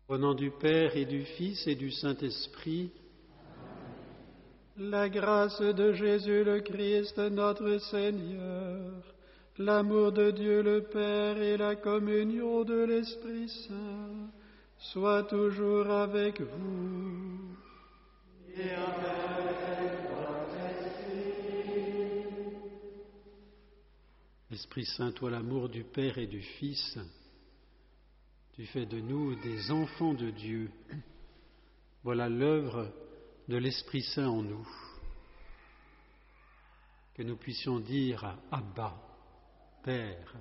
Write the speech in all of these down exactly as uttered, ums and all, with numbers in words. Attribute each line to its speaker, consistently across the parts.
Speaker 1: Au nom du Père et du Fils et du Saint-Esprit, la grâce de Jésus le Christ notre Seigneur, l'amour de Dieu le Père et la communion de l'Esprit Saint soient toujours avec vous. Et avec votre esprit. Esprit Saint, toi l'amour du Père et du Fils, tu fais de nous des enfants de Dieu. Voilà l'œuvre de l'Esprit Saint en nous. Que nous puissions dire Abba, Père.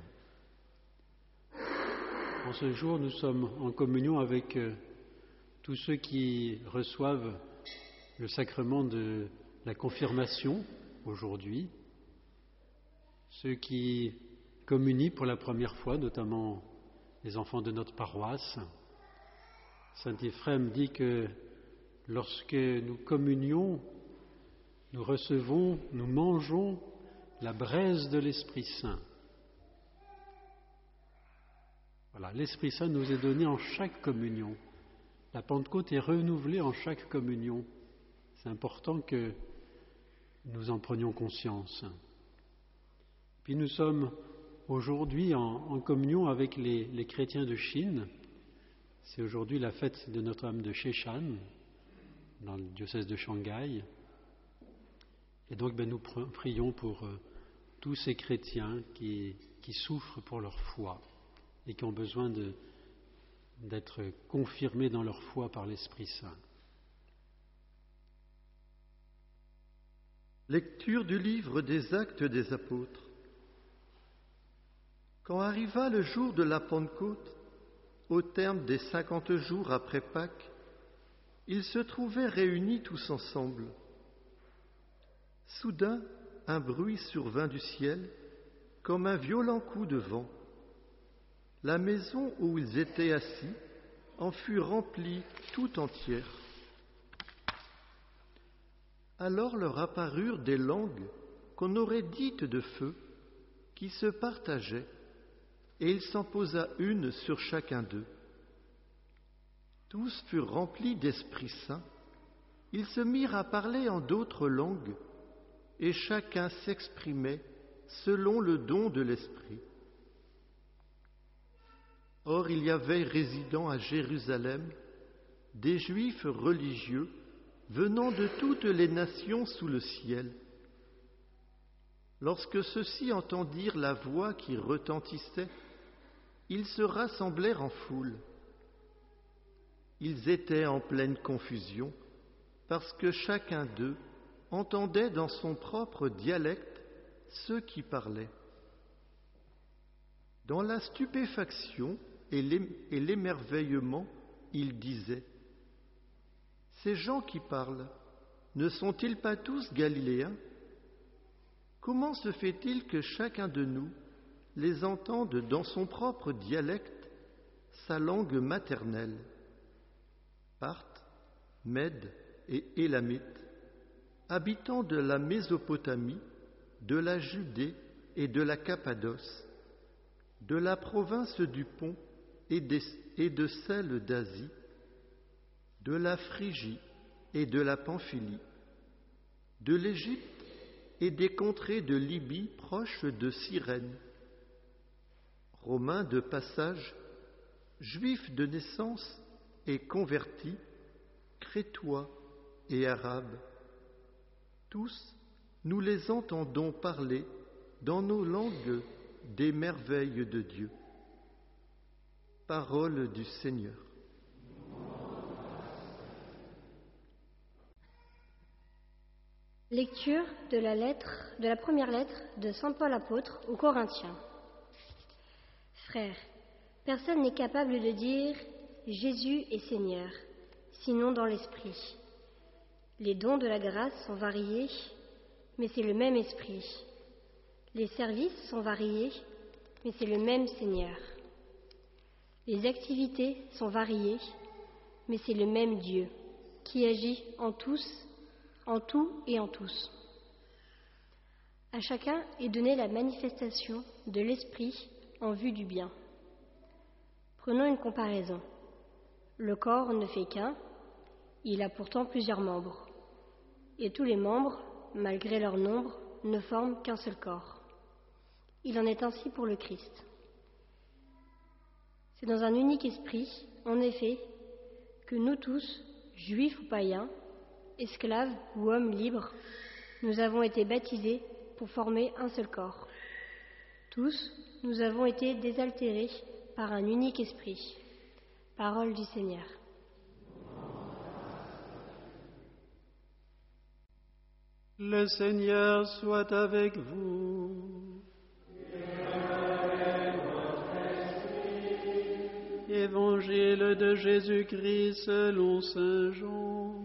Speaker 1: En ce jour, nous sommes en communion avec tous ceux qui reçoivent le sacrement de la confirmation aujourd'hui, ceux qui communient pour la première fois, notamment les enfants de notre paroisse. Saint Éphrem dit que lorsque nous communions, nous recevons, nous mangeons la braise de l'Esprit Saint. Voilà, l'Esprit Saint nous est donné en chaque communion. La Pentecôte est renouvelée en chaque communion. C'est important que nous en prenions conscience. Puis nous sommes aujourd'hui en, en communion avec les, les chrétiens de Chine. C'est aujourd'hui la fête de Notre-Dame de Sheshan, dans le diocèse de Shanghai. Et donc ben, nous prions pour euh, tous ces chrétiens qui, qui souffrent pour leur foi et qui ont besoin de, d'être confirmés dans leur foi par l'Esprit Saint.
Speaker 2: Lecture du livre des Actes des Apôtres. Quand arriva le jour de la Pentecôte, au terme des cinquante jours après Pâques, ils se trouvaient réunis tous ensemble. Soudain, un bruit survint du ciel, comme un violent coup de vent. La maison où ils étaient assis en fut remplie tout entière. Alors leur apparurent des langues qu'on aurait dites de feu, qui se partageaient, et il s'en posa une sur chacun d'eux. Tous furent remplis d'Esprit Saint. Ils se mirent à parler en d'autres langues, et chacun s'exprimait selon le don de l'Esprit. Or, il y avait résidant à Jérusalem des Juifs religieux venant de toutes les nations sous le ciel. Lorsque ceux-ci entendirent la voix qui retentissait, ils se rassemblèrent en foule. Ils étaient en pleine confusion, parce que chacun d'eux entendait dans son propre dialecte ceux qui parlaient. Dans la stupéfaction et l'émerveillement, ils disaient : « Ces gens qui parlent, ne sont-ils pas tous Galiléens ? Comment se fait-il que chacun de nous les entende dans son propre dialecte, sa langue maternelle ? Parthes, Mèdes et Élamites, habitants de la Mésopotamie, de la Judée et de la Cappadoce, de la province du Pont et de celle d'Asie, de la Phrygie et de la Pamphylie, de l'Égypte et des contrées de Libye proches de Cyrène, Romains de passage, Juifs de naissance et convertis, Crétois et Arabes. Tous, nous les entendons parler dans nos langues des merveilles de Dieu. Parole du Seigneur.
Speaker 3: Lecture de la lettre, de la première lettre de saint Paul apôtre aux Corinthiens. Frères, personne n'est capable de dire « Jésus est Seigneur », sinon dans l'Esprit. Les dons de la grâce sont variés, mais c'est le même Esprit. Les services sont variés, mais c'est le même Seigneur. Les activités sont variées, mais c'est le même Dieu, qui agit en tous, en tout et en tous. À chacun est donnée la manifestation de l'Esprit en vue du bien. Prenons une comparaison. Le corps ne fait qu'un, il a pourtant plusieurs membres. Et tous les membres, malgré leur nombre, ne forment qu'un seul corps. Il en est ainsi pour le Christ. C'est dans un unique esprit, en effet, que nous tous, juifs ou païens, esclaves ou hommes libres, nous avons été baptisés pour former un seul corps. Tous, nous avons été désaltérés par un unique esprit. Parole du Seigneur.
Speaker 1: Le Seigneur soit avec vous. Évangile de Jésus-Christ selon saint Jean.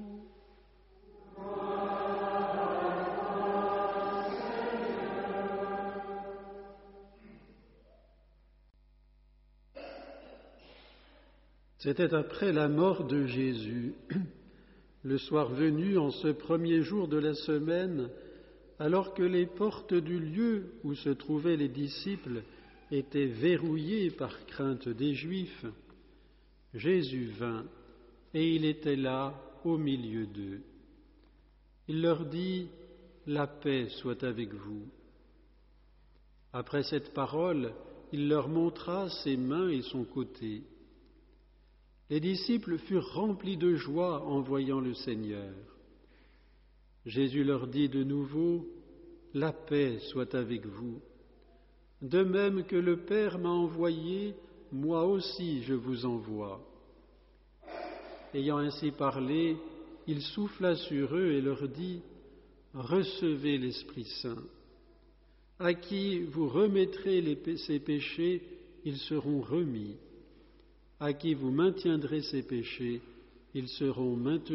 Speaker 1: C'était après la mort de Jésus, le soir venu en ce premier jour de la semaine, alors que les portes du lieu où se trouvaient les disciples étaient verrouillées par crainte des Juifs, Jésus vint et il était là au milieu d'eux. Il leur dit « La paix soit avec vous ». Après cette parole, il leur montra ses mains et son côté. Les disciples furent remplis de joie en voyant le Seigneur. Jésus leur dit de nouveau, « La paix soit avec vous. De même que le Père m'a envoyé, moi aussi je vous envoie. » Ayant ainsi parlé, il souffla sur eux et leur dit, « Recevez l'Esprit Saint. À qui vous remettrez les, ces péchés, ils seront remis. À qui vous maintiendrez ces péchés, ils seront maintenus. »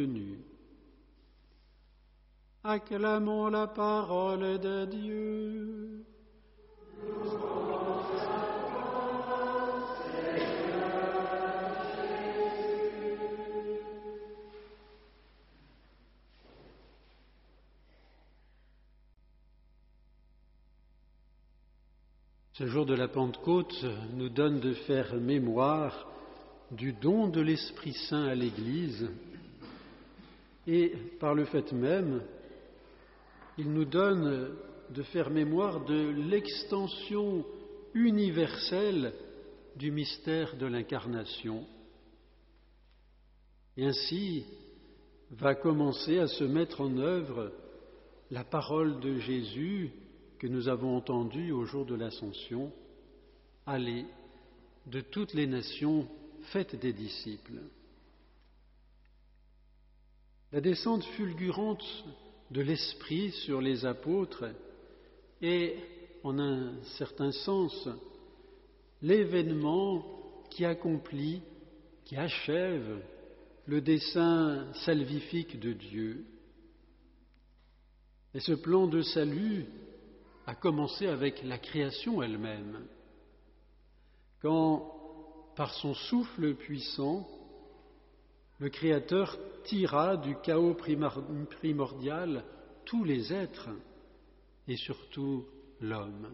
Speaker 1: Acclamons la parole de Dieu. Ce jour de la Pentecôte nous donne de faire mémoire du don de l'Esprit Saint à l'Église et par le fait même, il nous donne de faire mémoire de l'extension universelle du mystère de l'incarnation. Et ainsi va commencer à se mettre en œuvre la parole de Jésus que nous avons entendue au jour de l'Ascension. Allez, de toutes les nations, faites des disciples. La descente fulgurante de l'Esprit sur les apôtres est, en un certain sens, l'événement qui accomplit, qui achève le dessein salvifique de Dieu. Et ce plan de salut a commencé avec la création elle-même, quand, par son souffle puissant, le Créateur tira du chaos primordial tous les êtres et surtout l'homme.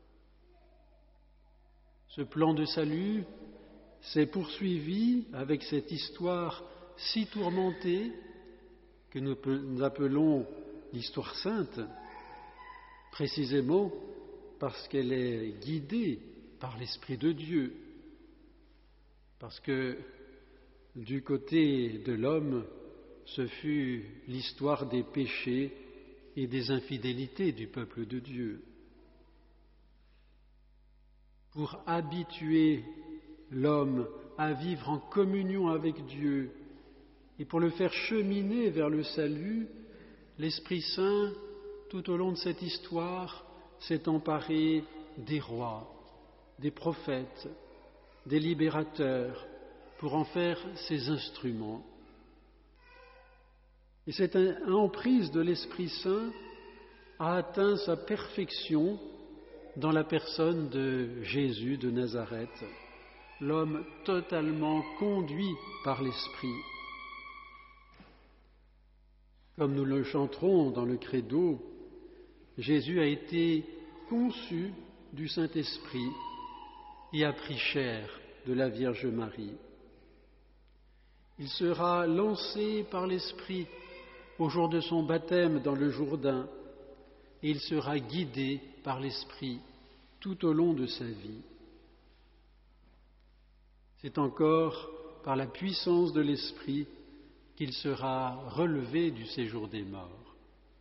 Speaker 1: Ce plan de salut s'est poursuivi avec cette histoire si tourmentée que nous appelons l'histoire sainte, précisément parce qu'elle est guidée par l'Esprit de Dieu, parce que du côté de l'homme, ce fut l'histoire des péchés et des infidélités du peuple de Dieu. Pour habituer l'homme à vivre en communion avec Dieu et pour le faire cheminer vers le salut, l'Esprit Saint, tout au long de cette histoire, s'est emparé des rois, des prophètes, des libérateurs, pour en faire ses instruments. Et cette emprise de l'Esprit Saint a atteint sa perfection dans la personne de Jésus de Nazareth, l'homme totalement conduit par l'Esprit. Comme nous le chanterons dans le Credo, Jésus a été conçu du Saint-Esprit et a pris chair de la Vierge Marie. Il sera lancé par l'Esprit au jour de son baptême dans le Jourdain, et il sera guidé par l'Esprit tout au long de sa vie. C'est encore par la puissance de l'Esprit qu'il sera relevé du séjour des morts.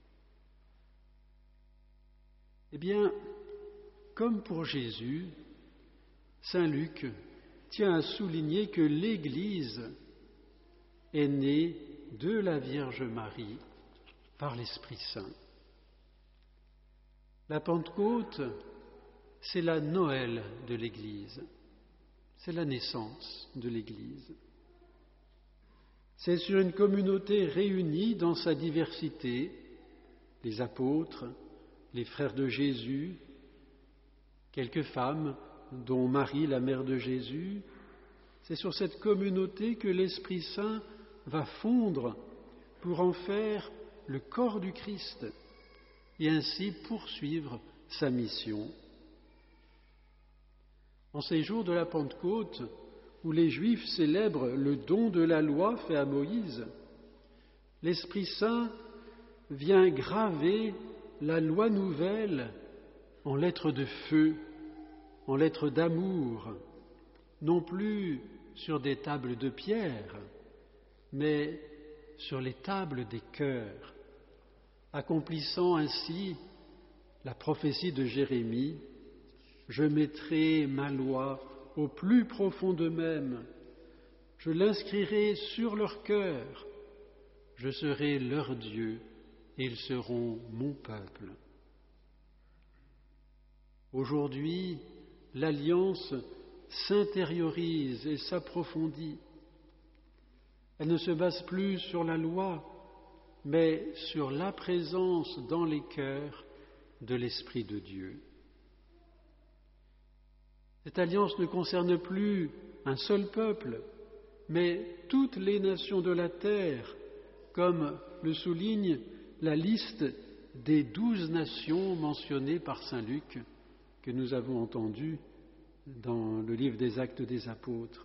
Speaker 1: Eh bien, comme pour Jésus, saint Luc tient à souligner que l'Église est née de la Vierge Marie par l'Esprit Saint. La Pentecôte, c'est la Noël de l'Église, c'est la naissance de l'Église. C'est sur une communauté réunie dans sa diversité, les apôtres, les frères de Jésus, quelques femmes, dont Marie, la mère de Jésus, c'est sur cette communauté que l'Esprit Saint va fondre pour en faire le corps du Christ et ainsi poursuivre sa mission. En ces jours de la Pentecôte, où les Juifs célèbrent le don de la loi fait à Moïse, l'Esprit Saint vient graver la loi nouvelle en lettres de feu, en lettres d'amour, non plus sur des tables de pierre, mais sur les tables des cœurs, accomplissant ainsi la prophétie de Jérémie: « Je mettrai ma loi au plus profond d'eux-mêmes, je l'inscrirai sur leur cœur, je serai leur Dieu et ils seront mon peuple. » Aujourd'hui, l'alliance s'intériorise et s'approfondit. Elle ne se base plus sur la loi, mais sur la présence dans les cœurs de l'Esprit de Dieu. Cette alliance ne concerne plus un seul peuple, mais toutes les nations de la terre, comme le souligne la liste des douze nations mentionnées par saint Luc, que nous avons entendues dans le livre des Actes des Apôtres.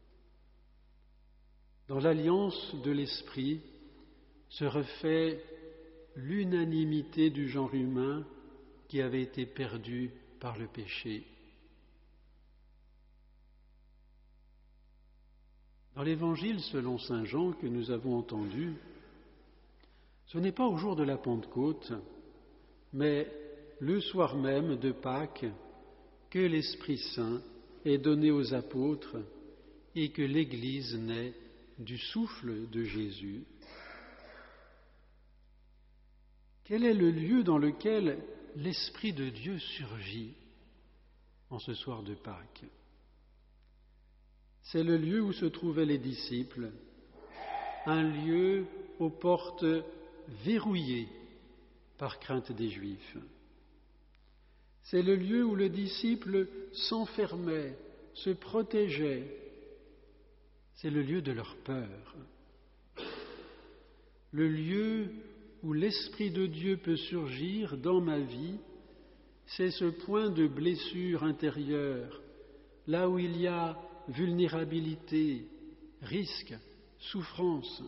Speaker 1: Dans l'alliance de l'Esprit se refait l'unanimité du genre humain qui avait été perdu par le péché. Dans l'Évangile selon saint Jean que nous avons entendu, ce n'est pas au jour de la Pentecôte, mais le soir même de Pâques, que l'Esprit Saint est donné aux apôtres et que l'Église naît du souffle de Jésus. Quel est le lieu dans lequel l'Esprit de Dieu surgit en ce soir de Pâques? C'est le lieu où se trouvaient les disciples, un lieu aux portes verrouillées par crainte des Juifs. C'est le lieu où le disciple s'enfermait, se protégeait. C'est le lieu de leur peur. Le lieu où l'Esprit de Dieu peut surgir dans ma vie, c'est ce point de blessure intérieure, là où il y a vulnérabilité, risque, souffrance.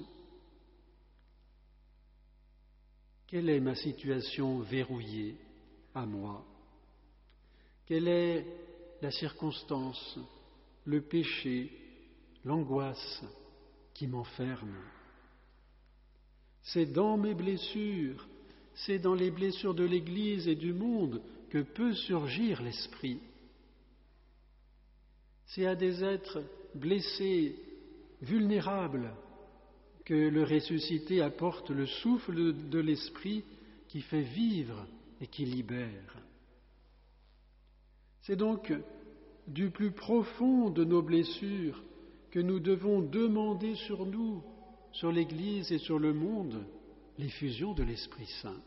Speaker 1: Quelle est ma situation verrouillée à moi? Quelle est la circonstance, le péché, l'angoisse qui m'enferme? C'est dans mes blessures, c'est dans les blessures de l'Église et du monde que peut surgir l'Esprit. C'est à des êtres blessés, vulnérables, que le ressuscité apporte le souffle de l'Esprit qui fait vivre et qui libère. C'est donc du plus profond de nos blessures que nous devons demander sur nous, sur l'Église et sur le monde, l'effusion de l'Esprit Saint.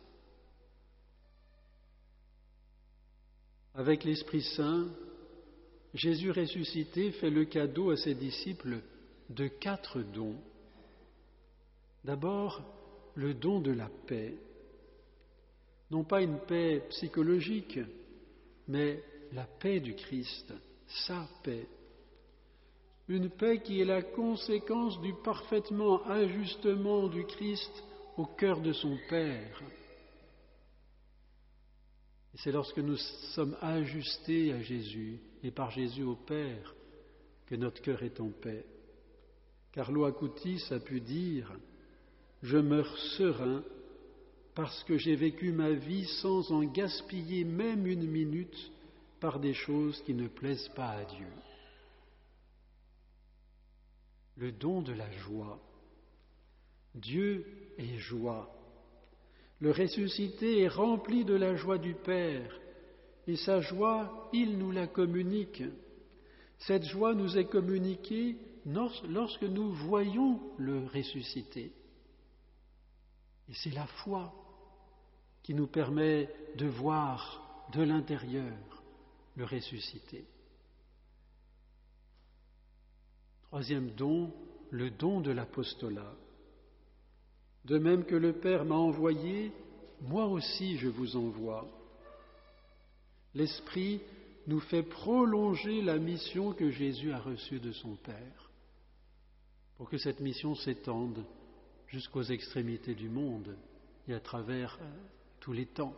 Speaker 1: Avec l'Esprit Saint, Jésus ressuscité fait le cadeau à ses disciples de quatre dons. D'abord, le don de la paix. Non pas une paix psychologique, mais la paix du Christ, sa paix. une paix qui est la conséquence du parfaitement ajustement du Christ au cœur de son Père. Et c'est lorsque nous sommes ajustés à Jésus et par Jésus au Père que notre cœur est en paix. Carlo Acutis a pu dire « Je meurs serein parce que j'ai vécu ma vie sans en gaspiller même une minute par des choses qui ne plaisent pas à Dieu. » Le don de la joie. Dieu est joie. Le ressuscité est rempli de la joie du Père, et sa joie, il nous la communique. Cette joie nous est communiquée lorsque nous voyons le ressuscité. Et c'est la foi qui nous permet de voir de l'intérieur le ressuscité. Troisième don, le don de l'apostolat. De même que le Père m'a envoyé, moi aussi je vous envoie. L'Esprit nous fait prolonger la mission que Jésus a reçue de son Père, pour que cette mission s'étende jusqu'aux extrémités du monde et à travers tous les temps.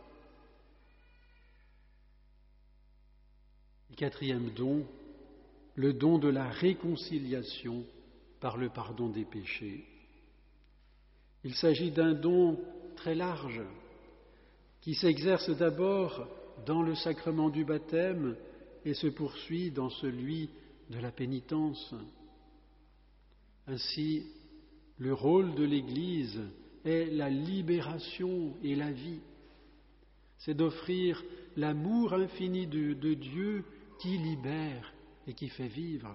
Speaker 1: Le quatrième don, le don de la réconciliation par le pardon des péchés. Il s'agit d'un don très large qui s'exerce d'abord dans le sacrement du baptême et se poursuit dans celui de la pénitence. Ainsi, le rôle de l'Église est la libération et la vie. C'est d'offrir l'amour infini de, de Dieu qui libère et qui fait vivre.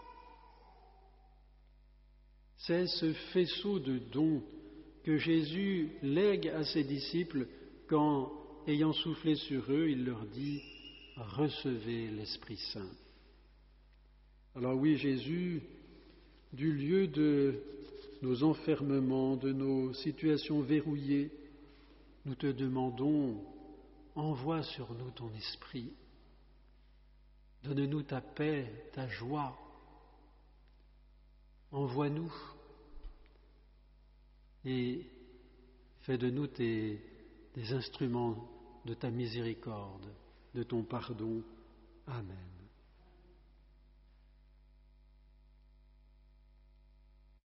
Speaker 1: C'est ce faisceau de dons que Jésus lègue à ses disciples quand, ayant soufflé sur eux, il leur dit « Recevez l'Esprit Saint ». Alors oui, Jésus, du lieu de nos enfermements, de nos situations verrouillées, nous te demandons, envoie sur nous ton Esprit, donne-nous ta paix, ta joie, envoie-nous et fais de nous tes, des instruments de ta miséricorde, de ton pardon. Amen.